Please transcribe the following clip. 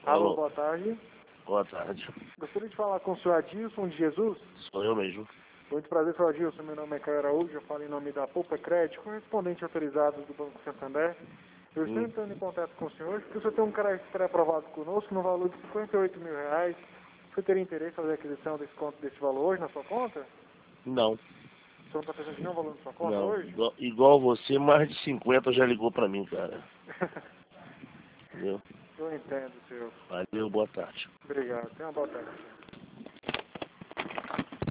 Alô, boa tarde. Boa tarde. Gostaria de falar com o senhor Adilson de Jesus. Sou eu mesmo. Muito prazer, senhor Adilson. Meu nome é Caio Araújo. Eu falo em nome da Poupa Crédito, correspondente autorizado do Banco Santander. Eu estou entrando em contato com o senhor porque o senhor tem um crédito pré-aprovado conosco no valor de R$58 mil. O senhor teria interesse em fazer a aquisição desse valor hoje na sua conta? Não. O senhor não está pensando em nenhum valor na sua conta Não. hoje? Igual você, mais de 50 já ligou pra mim, cara. Entendeu? Eu entendo, senhor. Valeu, boa tarde. Obrigado. Tenha uma boa tarde.